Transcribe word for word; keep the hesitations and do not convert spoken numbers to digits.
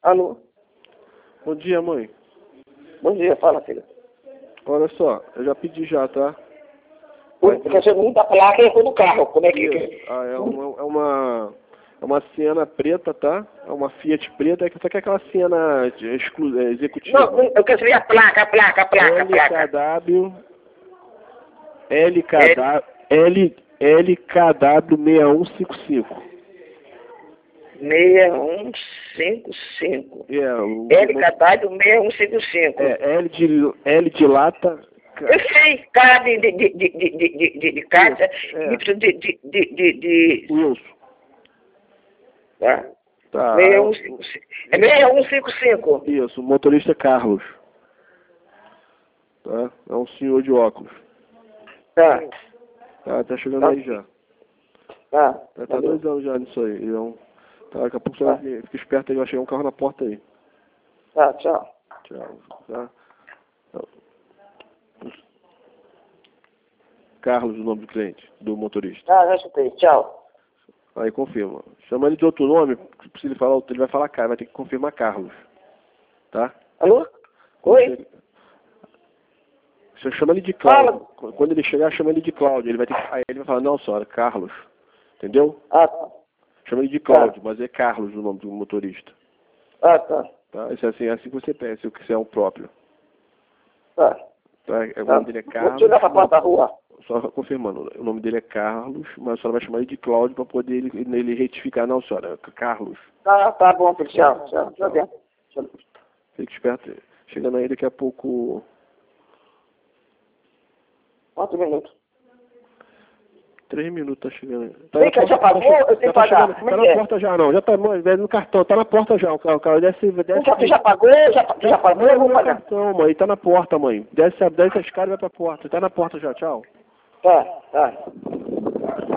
Alô? Bom dia, mãe. Bom dia, fala, filha. Olha só, eu já pedi já, tá? Porque você não dá placa e do carro. Como é que... Isso. Ah, é uma, é uma, é uma Siena preta, tá? É uma Fiat preta, só que é aquela Siena de exclu, é, executiva. Não, eu quero saber a placa, a placa, a placa, a placa. L K W L K W L, L K W seis um cinco cinco. seis um cinco cinco. É, o, L K W seis um cinco cinco. é, L de, L de lata. Eu sei, K de, de, de, de, de, de, de, de carta, é. Y de, de, de, de, de... Wilson. Tá. Tá. seis um cinco cinco. É seis um cinco cinco. Isso, o motorista é Carlos. Tá? É um senhor de óculos. Tá. Tá, tá chegando Tá. aí já. Tá. Tá, tá dois anos já nisso aí. E é um, tá, daqui a pouco você Tá. vai, fica esperto aí, vai chegar um carro na porta aí. Tá, tchau. Tchau. Tá? Carlos, o nome do cliente, do motorista. Tá, já escutei. Tchau. Aí confirma. Chama ele de outro nome, se ele falar, ele vai falar Carlos, vai ter que confirmar Carlos. Tá? Alô? Oi? Você chama ele de Cláudio. Quando ele chegar, chama ele de Cláudio. Ele vai ter que... Aí ele vai falar, não, senhora, Carlos. Entendeu? Ah, tá. Chama ele de Cláudio, mas é Carlos o nome do motorista. Ah, tá. Tá? Isso é assim, é assim que você pensa, o que é o próprio. Tá. Tá? O Tá. nome dele é Carlos. Vou chegar pra porta da rua. Só confirmando, o nome dele é Carlos, mas a senhora vai chamar ele de Cláudio para poder ele, ele retificar. Não, senhora, é Carlos. Tá, tá bom, filho. Tchau, tchau. Tchau. Tchau. Fique esperto. Chegando aí daqui a pouco. Quantos minutos? Três minutos tá chegando. Tá Vem cá, já pagou? Eu tenho que tá pagar. chegando, Como é tá que na é? porta já não, já tá no cartão, tá na porta já. O cara, o cara desce, desce. Já, tu já pagou? Já, tu já pagou? Eu vou pagar. Cartão, mãe, tá na porta, mãe. Desce, desce a escada e vai pra porta. Tá na porta já, tchau. Tá, tá.